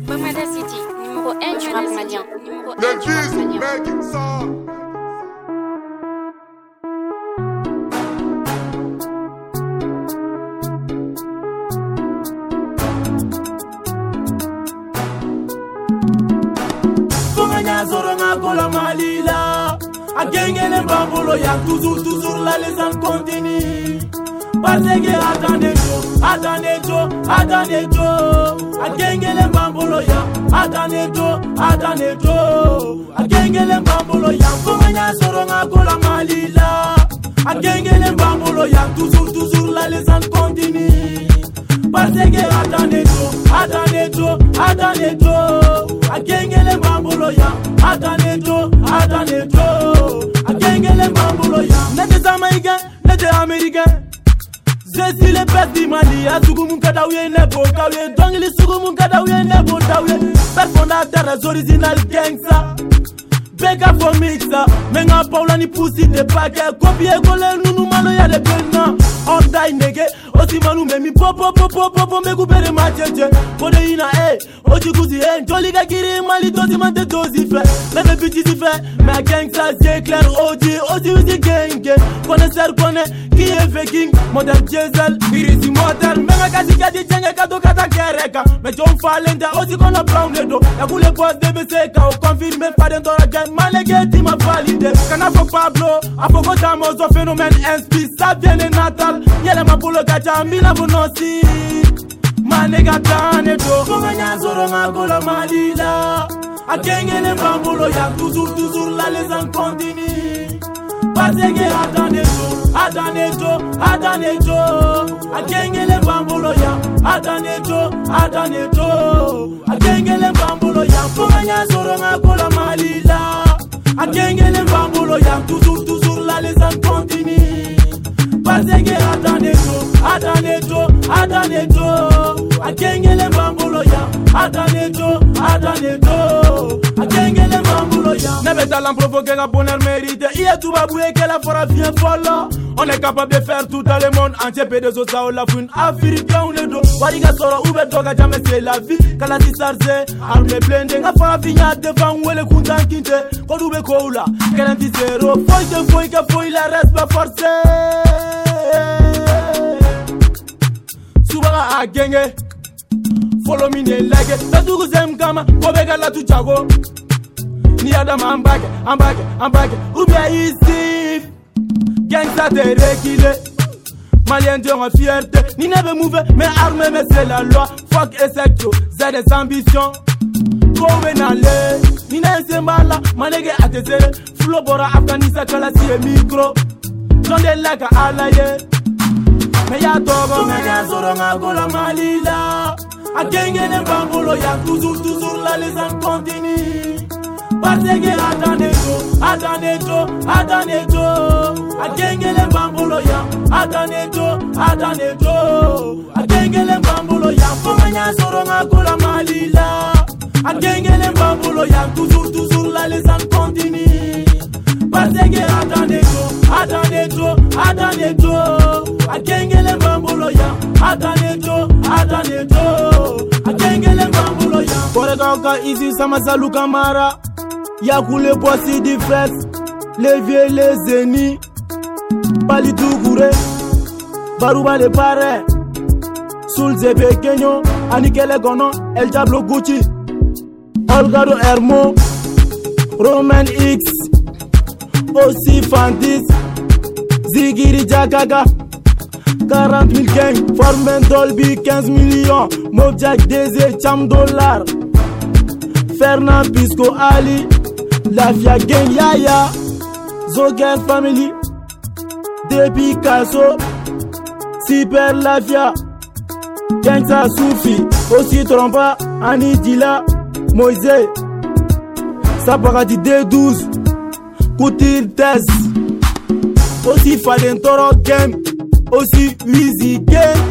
Bamada City, numéro 1 du rap malien. Le fils, mec, ça. Fonganya Zoronga Gola Malila, a gengele bambolo ya toujours la légende continue. Parce que attendez a gengele bambolo ya, attendez a gengele bambolo ya. Fonganya Zoronga Gola Malila, a gengele bambolo ya toujours la légende continue. Parce que attendez a gengele bambolo ya, attendez a gengele bambolo ya. N'était américain, n'était américain. Je suis le père du Mali, a Sugumun Kadaouye Nebo Kaouye, Dongili Sugumun Kadaouye Nebo Taouye, père fondateur des original gangsta. Bega for mixa, menga Paula ni pussy de paquet, copier coller nous malo ya de plena. On die nege, osi manu memi popo me coupere ma tete. Kode ina oji kuzi joli ga kiri mali dosi mante dosi fe. Leve petit si fe, mais gangsta c'est clair oji gang. Connaisseur connaît qui est viking, modern diesel, irisi moteur, menga kasi kadi jenge kado kata kereka. Mais John Falenda oji kona brown ledo, ya kule boss DBC ka o confirme padendo la Malégé m'a validé. Canafo Pablo, Afoko Tamozo, phénomène inspi, ça vient de Natal. Y'a ma boule gacha, Mila Bonossi. Manega Taneto, Fonganya Zoronga Gola Malila. A Kengele Bambolo, y'a toujours la légende continue. Parce que attendez, a Kengele Bambolo, y'a attendez, a Kengele Bambolo, y'a Fonganya Zoronga Gola Malila. A gengele bambolo ya toujours la légende continue. Parce que attendez a gengele bambolo ya, attendez a gengele bambolo ya. N'avait talent provoquer un bonheur mérité. Il y a tout baboué que la fora vient folle. On est capable de faire tout dans le monde entier. P2O sao la fouine africain ou le dos. Wariga soro oube toga jamais c'est la vie. Kalasi sarze, arme blende. Nga fora finya devant ou le kuntan kinte. Kodoube koula, 40-0. Foi la reste pas forcé. Subara a genge. Follow me ne lege. Tatugu zem kama, kobega la tu chago. Ni adam ambake. Oubia ici. Gangsta te réquilé. Malien Dieu en fierté. Ni n'avait mouvé, mais armé, mais c'est la loi. Fuck et secto, c'est des ambitions. Kowenale, ni n'a un mala, manege a te zere. Flobora Afghanistan, kalasi et micro. J'en la ka alaye. Mais y'a togo, mais y'a Zoronga Gola Malila. A gengele bambolo, y'a toujours la légende continue. Parce que attendez, a gengele bambolo ya, attendez, a gengele bambolo ya. Fonganya Zoronga Gola Malila. A gengele bambolo ya, toujours la légende continue. Parce que attendez, a gengele bambolo ya, attendez, a gengele bambolo ya. Korekauka ici Samasalu Kamara. Y'a coulé poissi du flex, les vieux, les ennemis. Bali Tougouré, Barouba le Paré. Soul Zébé Kenyo, Anikele Gono, El Diablo Gucci. Olgado Hermo, Roman X, aussi Fantis, Zigiri Jakaga. 40 000 gangs, Formen Dolby, 15 millions. Mobjack DZ, Cham $. Fernand Pisco Ali, Lafia Gang Yaya, Zogan Family, Depi Picasso, Super Lafia, Gangsta Soufi, aussi Trompa, Ani Dila, Moïse, Saparati D12, Koutir Tess, aussi Fadentoro Game, aussi Wheezy Game.